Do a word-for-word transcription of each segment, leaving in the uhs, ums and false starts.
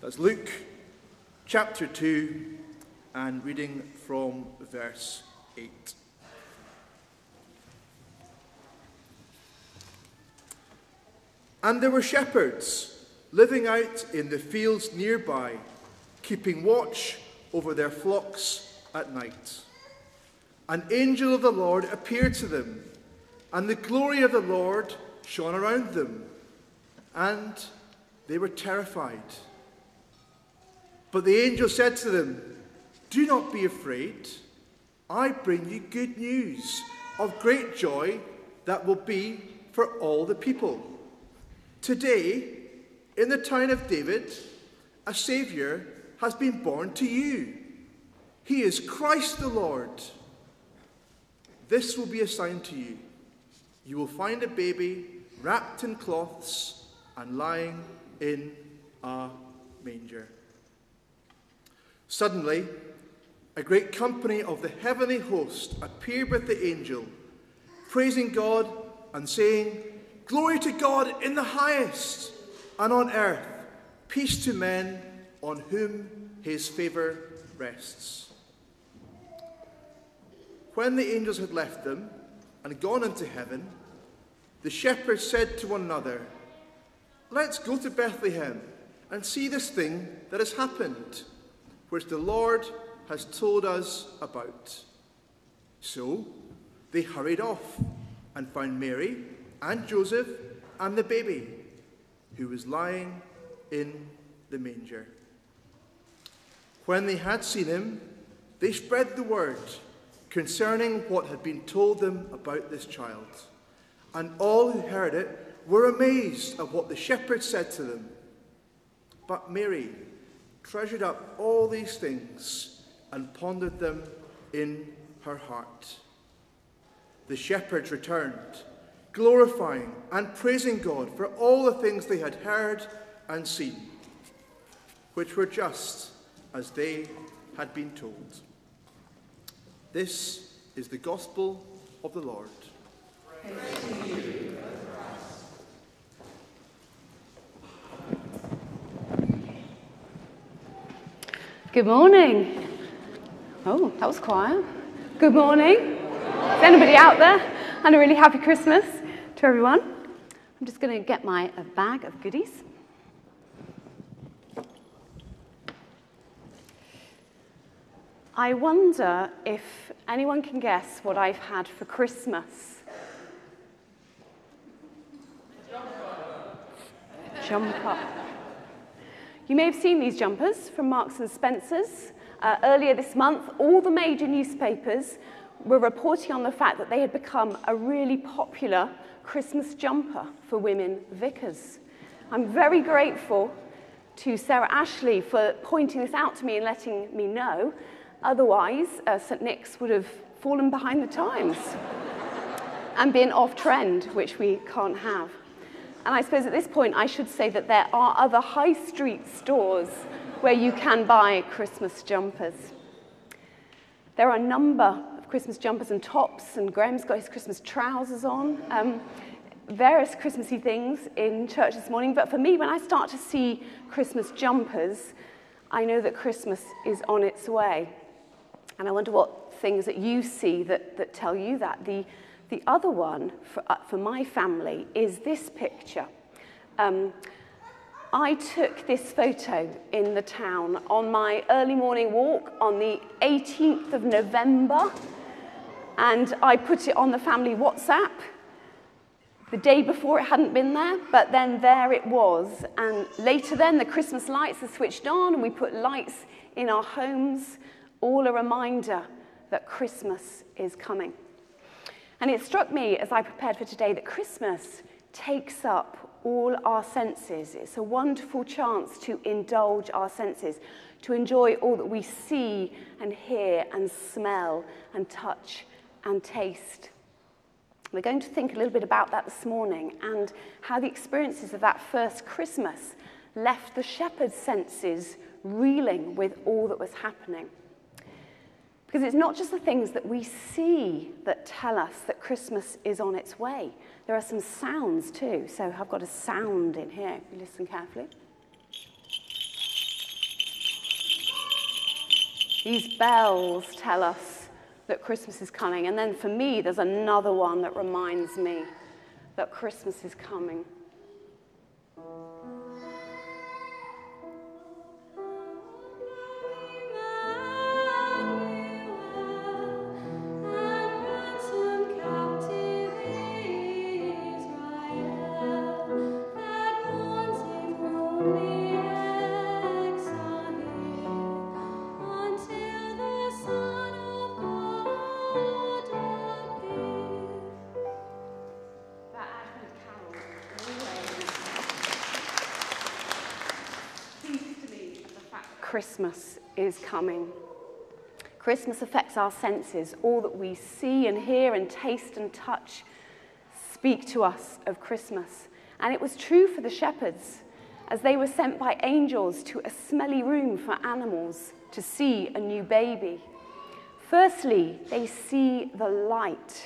That's Luke chapter two and reading from verse eight. And there were shepherds living out in the fields nearby, keeping watch over their flocks at night. An angel of the Lord appeared to them, and the glory of the Lord shone around them, and they were terrified. But the angel said to them, "Do not be afraid. I bring you good news of great joy that will be for all the people. Today, in the town of David, a Saviour has been born to you. He is Christ the Lord. This will be a sign to you. You will find a baby wrapped in cloths and lying in a manger." Suddenly, a great company of the heavenly host appeared with the angel, praising God and saying, "Glory to God in the highest, and on earth, peace to men on whom his favour rests." When the angels had left them and gone into heaven, the shepherds said to one another, "Let's go to Bethlehem and see this thing that has happened, which the Lord has told us about." So they hurried off and found Mary and Joseph and the baby, who was lying in the manger. When they had seen him, they spread the word concerning what had been told them about this child. And all who heard it were amazed at what the shepherds said to them. But Mary treasured up all these things and pondered them in her heart. The shepherds returned, glorifying and praising God for all the things they had heard and seen, which were just as they had been told. This is the gospel of the Lord. Praise to you, Christ. Good morning. Oh, that was quiet. Good morning. Is anybody out there? And a really happy Christmas to everyone. I'm just going to get my a bag of goodies. I wonder if anyone can guess what I've had for Christmas. Jumper. Jumper. You may have seen these jumpers from Marks and Spencer's. Uh, earlier this month, all the major newspapers were reporting on the fact that they had become a really popular Christmas jumper for women vicars. I'm very grateful to Sarah Ashley for pointing this out to me and letting me know. Otherwise, uh, Saint Nick's would have fallen behind the times and been off trend, which we can't have. And I suppose at this point I should say that there are other high street stores where you can buy Christmas jumpers. There are a number of Christmas jumpers and tops, and Graham's got his Christmas trousers on. Um, various Christmassy things in church this morning, but for me, when I start to see Christmas jumpers, I know that Christmas is on its way. And I wonder what things that you see that, that tell you that. The, the other one for, uh, for my family is this picture. Um, I took this photo in the town on my early morning walk on the eighteenth of November, and I put it on the family WhatsApp. The day before it hadn't been there, but then there it was. And later then, the Christmas lights are switched on, and we put lights in our homes, all a reminder that Christmas is coming. And it struck me as I prepared for today that Christmas takes up all our senses. It's a wonderful chance to indulge our senses, to enjoy all that we see and hear and smell and touch and taste. We're going to think a little bit about that this morning and how the experiences of that first Christmas left the shepherd's senses reeling with all that was happening. Because it's not just the things that we see that tell us that Christmas is on its way. There are some sounds too. So I've got a sound in here. You listen carefully. These bells tell us that Christmas is coming. And then for me, there's another one that reminds me that Christmas is coming. Christmas is coming. Christmas affects our senses. All that we see and hear and taste and touch speak to us of Christmas. And it was true for the shepherds as they were sent by angels to a smelly room for animals to see a new baby. Firstly, they see the light.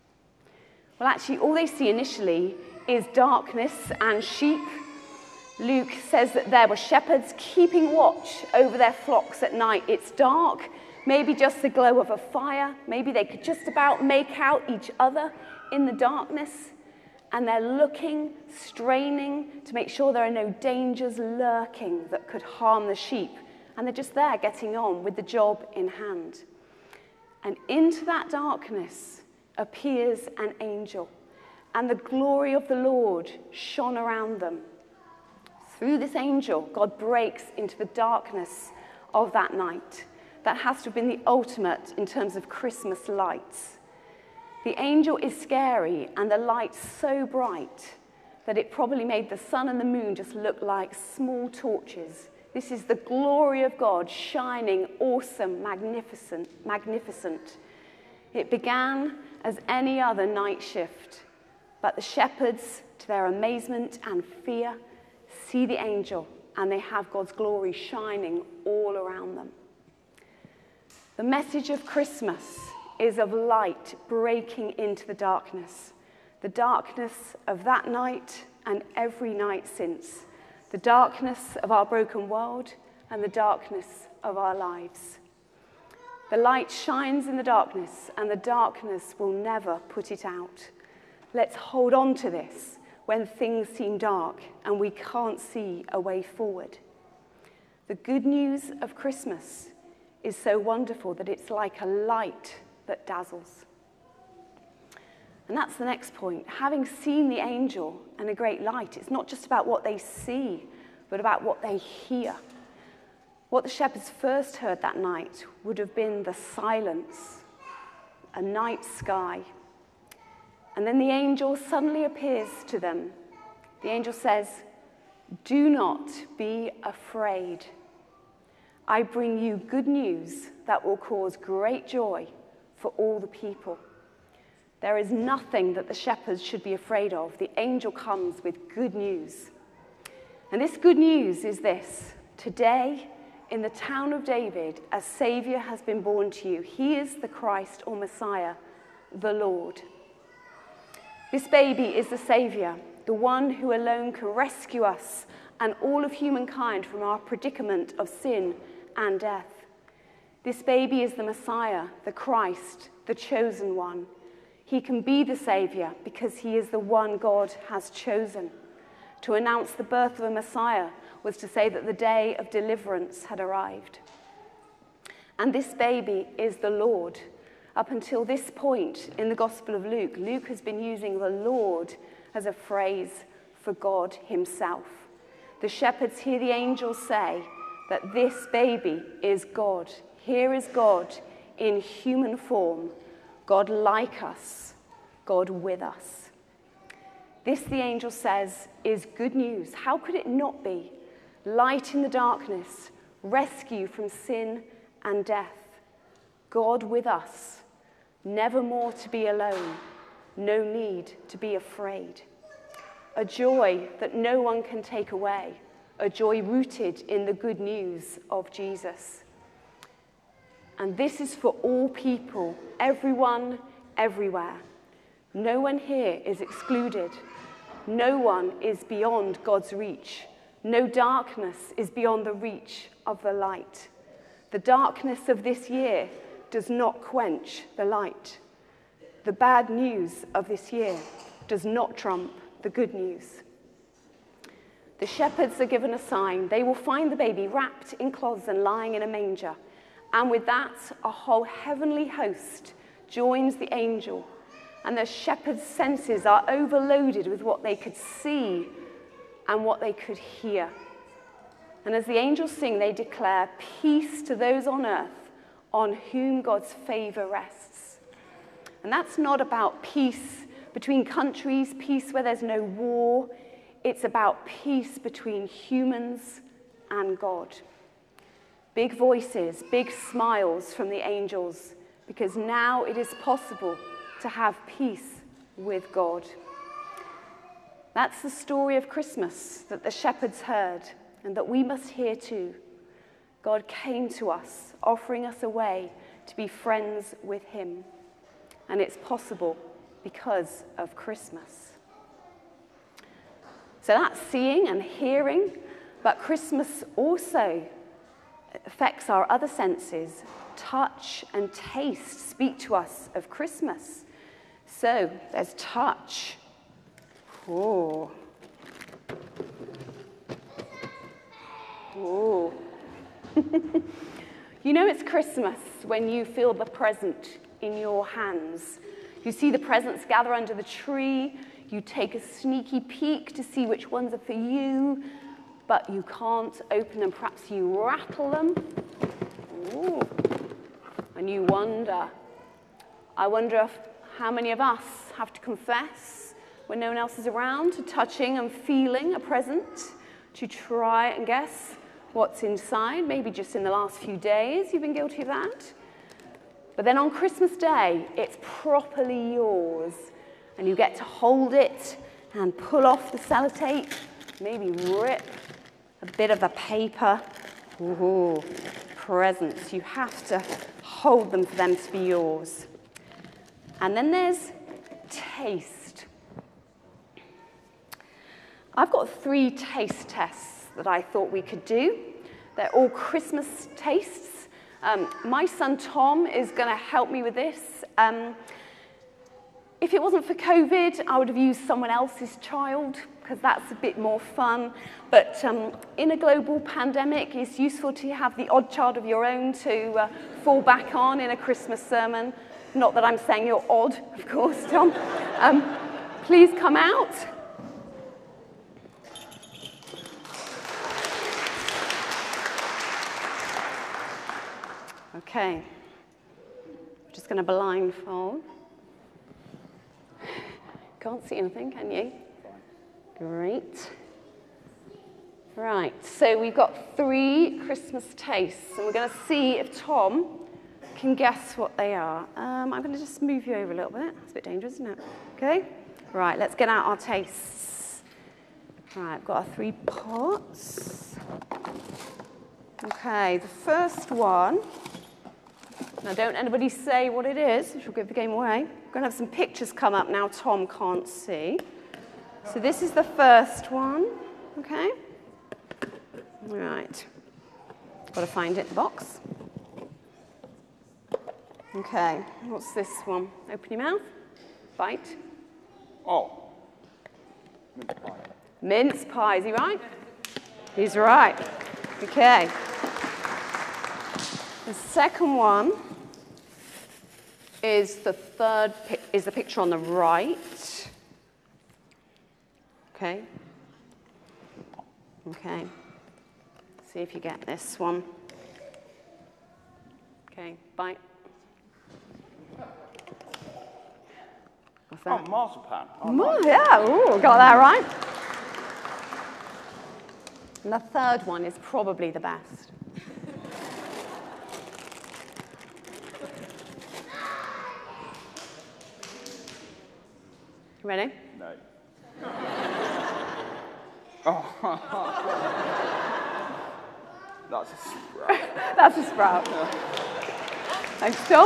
Well, actually, all they see initially is darkness and sheep. Luke says that there were shepherds keeping watch over their flocks at night. It's dark, maybe just the glow of a fire. Maybe they could just about make out each other in the darkness. And they're looking, straining to make sure there are no dangers lurking that could harm the sheep. And they're just there getting on with the job in hand. And into that darkness appears an angel. And the glory of the Lord shone around them. Through this angel, God breaks into the darkness of that night. That has to have been the ultimate in terms of Christmas lights. The angel is scary and the light so bright that it probably made the sun and the moon just look like small torches. This is the glory of God shining, awesome, magnificent, magnificent. It began as any other night shift, but the shepherds, to their amazement and fear, see the angel, and they have God's glory shining all around them. The message of Christmas is of light breaking into the darkness, the darkness of that night and every night since, the darkness of our broken world and the darkness of our lives. The light shines in the darkness, and the darkness will never put it out. Let's hold on to this when things seem dark and we can't see a way forward. The good news of Christmas is so wonderful that it's like a light that dazzles. And that's the next point. Having seen the angel and a great light, it's not just about what they see, but about what they hear. What the shepherds first heard that night would have been the silence, a night sky. And then the angel suddenly appears to them. The angel says, "Do not be afraid. I bring you good news that will cause great joy for all the people." There is nothing that the shepherds should be afraid of. The angel comes with good news. And this good news is this: today, in the town of David, a Savior has been born to you. He is the Christ or Messiah, the Lord. This baby is the Savior, the one who alone can rescue us and all of humankind from our predicament of sin and death. This baby is the Messiah, the Christ, the chosen one. He can be the Savior because he is the one God has chosen. To announce the birth of a Messiah was to say that the day of deliverance had arrived. And this baby is the Lord. Up until this point in the Gospel of Luke, Luke has been using the Lord as a phrase for God himself. The shepherds hear the angels say that this baby is God. Here is God in human form, God like us, God with us. This, the angel says, is good news. How could it not be? Light in the darkness, rescue from sin and death. God with us, never more to be alone, no need to be afraid. A joy that no one can take away, a joy rooted in the good news of Jesus. And this is for all people, everyone, everywhere. No one here is excluded. No one is beyond God's reach. No darkness is beyond the reach of the light. The darkness of this year does not quench the light. The bad news of this year does not trump the good news. The shepherds are given a sign. They will find the baby wrapped in cloths and lying in a manger. And with that, a whole heavenly host joins the angel. And the shepherds' senses are overloaded with what they could see and what they could hear. And as the angels sing, they declare peace to those on earth on whom God's favor rests. And that's not about peace between countries, peace where there's no war. It's about peace between humans and God. Big voices, big smiles from the angels, because now it is possible to have peace with God. That's the story of Christmas that the shepherds heard and that we must hear too. God came to us, offering us a way to be friends with him. And it's possible because of Christmas. So that's seeing and hearing, but Christmas also affects our other senses. Touch and taste speak to us of Christmas. So there's touch. Oh. Oh. You know it's Christmas when you feel the present in your hands. You see the presents gather under the tree. You take a sneaky peek to see which ones are for you, but you can't open them. Perhaps you rattle them. Ooh. And you wonder. I wonder if, how many of us have to confess when no one else is around to touching and feeling a present, to try and guess what's inside. Maybe just in the last few days you've been guilty of that. But then on Christmas Day, it's properly yours. And you get to hold it and pull off the sellotape, maybe rip a bit of the paper. Ooh, presents. You have to hold them for them to be yours. And then there's taste. I've got three taste tests that I thought we could do. They're all Christmas tastes. Um, my son Tom is going to help me with this. Um, if it wasn't for COVID, I would have used someone else's child, because that's a bit more fun. But um, in a global pandemic, it's useful to have the odd child of your own to uh, fall back on in a Christmas sermon. Not that I'm saying you're odd, of course, Tom. Um, please come out. Okay. I'm just going to blindfold. Can't see anything, can you? Great. Right, so we've got three Christmas tastes, and we're going to see if Tom can guess what they are. Um, I'm going to just move you over a little bit. It's a bit dangerous, isn't it? Okay. Right, let's get out our tastes. Right, I've got our three pots. Okay, the first one. Now, don't anybody say what it is, which will give the game away. We're going to have some pictures come up now Tom can't see. So this is the first one, okay? All right. Got to find it in the box. Okay, what's this one? Open your mouth. Bite. Oh. Mince pie. Mince pie, is he right? He's right. Okay. The second one is the third, is the picture on the right. Okay. Okay. See if you get this one. Okay, bite. What's that? Oh, marzipan. Oh, Ooh, yeah, ooh, got that right. And the third one is probably the best. Ready? No. Oh. That's a sprout. That's a sprout. Thanks, Tom.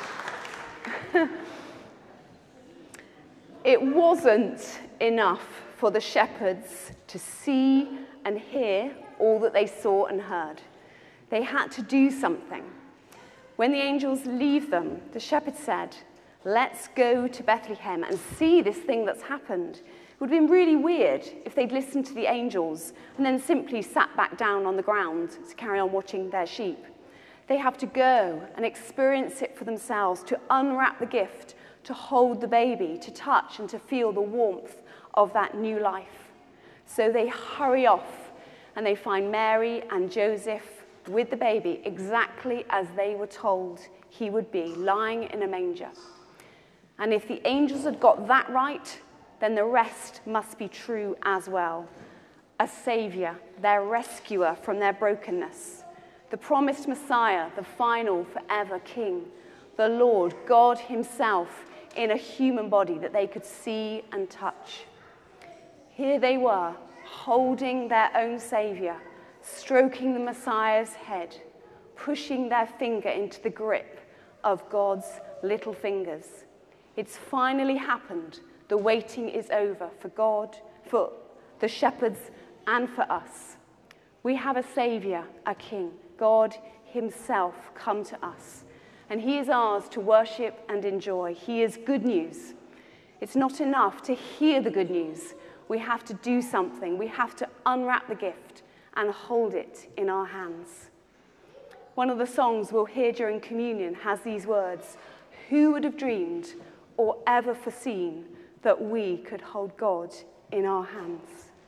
It wasn't enough for the shepherds to see and hear all that they saw and heard. They had to do something. When the angels leave them, the shepherds said, let's go to Bethlehem and see this thing that's happened. It would have been really weird if they'd listened to the angels and then simply sat back down on the ground to carry on watching their sheep. They have to go and experience it for themselves, to unwrap the gift, to hold the baby, to touch and to feel the warmth of that new life. So they hurry off and they find Mary and Joseph with the baby exactly as they were told he would be, lying in a manger. And if the angels had got that right, then the rest must be true as well. A saviour, their rescuer from their brokenness. The promised Messiah, the final forever King. The Lord, God himself, in a human body that they could see and touch. Here they were, holding their own saviour, stroking the Messiah's head, pushing their finger into the grip of God's little fingers. It's finally happened. The waiting is over for God, for the shepherds, and for us. We have a saviour, a king, God himself come to us. And he is ours to worship and enjoy. He is good news. It's not enough to hear the good news. We have to do something. We have to unwrap the gift and hold it in our hands. One of the songs we'll hear during communion has these words, who would have dreamed or ever foreseen that we could hold God in our hands?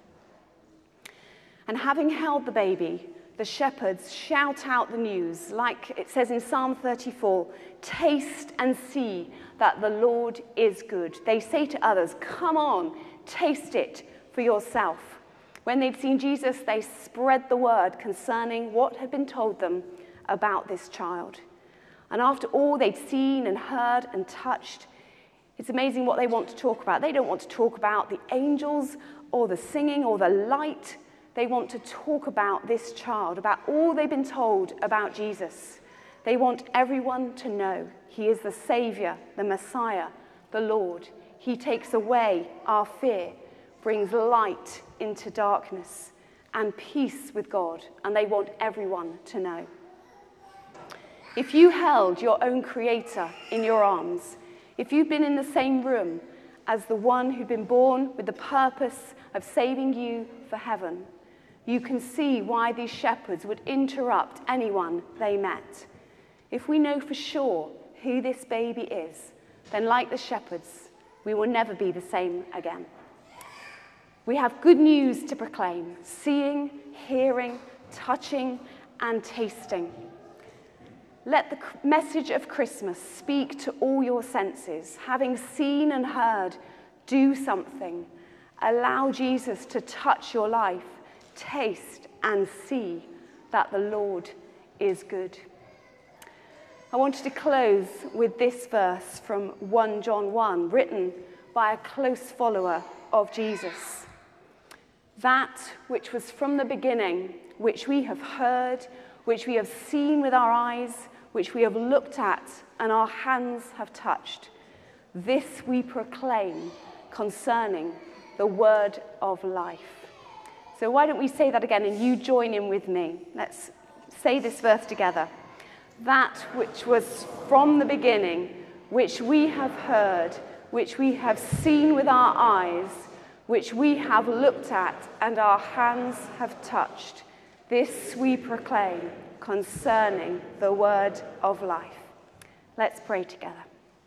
And having held the baby, the shepherds shout out the news, like it says in Psalm thirty-four, taste and see that the Lord is good. They say to others, come on, taste it for yourself. When they'd seen Jesus, they spread the word concerning what had been told them about this child. And after all they'd seen and heard and touched, it's amazing what they want to talk about. They don't want to talk about the angels or the singing or the light. They want to talk about this child, about all they've been told about Jesus. They want everyone to know he is the Saviour, the Messiah, the Lord. He takes away our fear, brings light into darkness, and peace with God, and they want everyone to know. If you held your own Creator in your arms, if you've been in the same room as the one who'd been born with the purpose of saving you for heaven, you can see why these shepherds would interrupt anyone they met. If we know for sure who this baby is, then like the shepherds, we will never be the same again. We have good news to proclaim, seeing, hearing, touching, and tasting. Let the message of Christmas speak to all your senses. Having seen and heard, do something. Allow Jesus to touch your life. Taste and see that the Lord is good. I wanted to close with this verse from First John one, written by a close follower of Jesus. That which was from the beginning, which we have heard, which we have seen with our eyes, which we have looked at and our hands have touched, this we proclaim concerning the word of life. So why don't we say that again and you join in with me. Let's say this verse together. That which was from the beginning, which we have heard, which we have seen with our eyes, which we have looked at and our hands have touched, this we proclaim concerning the word of life. Let's pray together.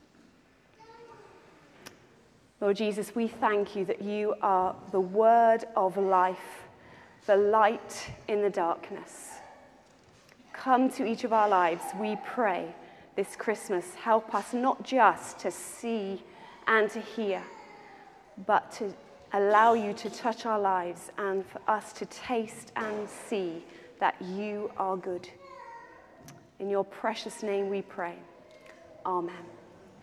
Lord Jesus, we thank you that you are the word of life, the light in the darkness. Come to each of our lives, we pray, this Christmas. Help us not just to see and to hear, but to allow you to touch our lives and for us to taste and see that you are good. In your precious name we pray. Amen.